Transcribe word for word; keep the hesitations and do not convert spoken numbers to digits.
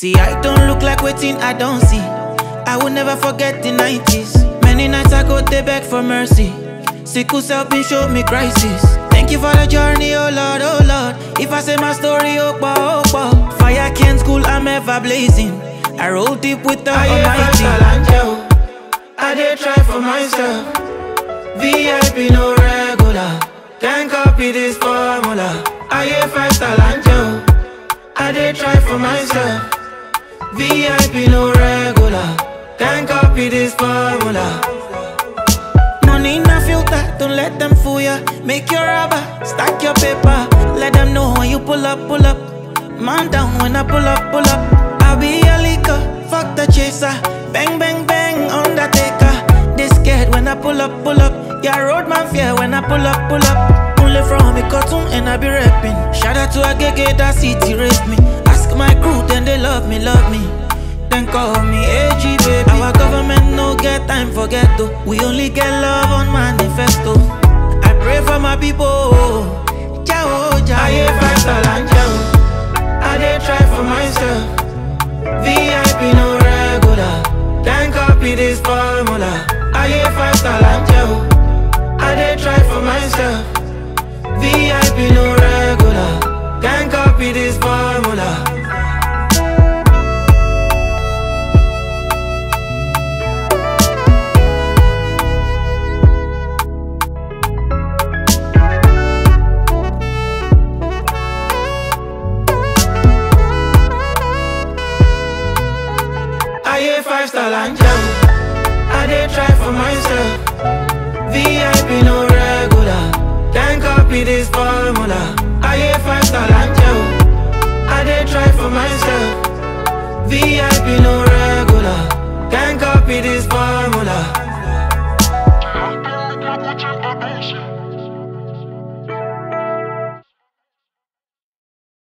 See, I don't look like waiting, I don't see. I will never forget the nineties. Many nights I go they beg for mercy. Sickle self been show me crisis. Thank you for the journey, oh Lord, oh Lord. If I say my story, oh boy, oh boy. Fire can't school, I'm ever blazing. I roll deep with the I Almighty. I did try for myself. V I P no regular. Can't copy this formula. I hear five star angel. I did try for myself. V I P no regular. Can't copy this formula. Money in a filter, don't let them fool ya. Make your rubber, stack your paper. Let them know when you pull up, pull up. Man down when I pull up, pull up. I'll be a leaker, fuck the chaser. Bang, bang, bang, Undertaker. They scared when I pull up, pull up. Yeah, roadman fear when I pull up, pull up. Only from a cartoon and I be rapping. Shout out to a gege that city raised me. Ask my crew, then they love me, love me. Then call me A G baby. Our government no get time for ghetto. We only get love on manifesto. I pray for my people. Ciao, ciao. I hear five star angel. I did try for myself. V I P no regular. Can't copy this formula. I hear five star angel. I did try for myself. V I P no regular. Can't copy this formula. I hear five star angel. I did try for myself. V I P no regular. Can't copy this formula. I hear five star angel. I did try for myself. V I P no regular.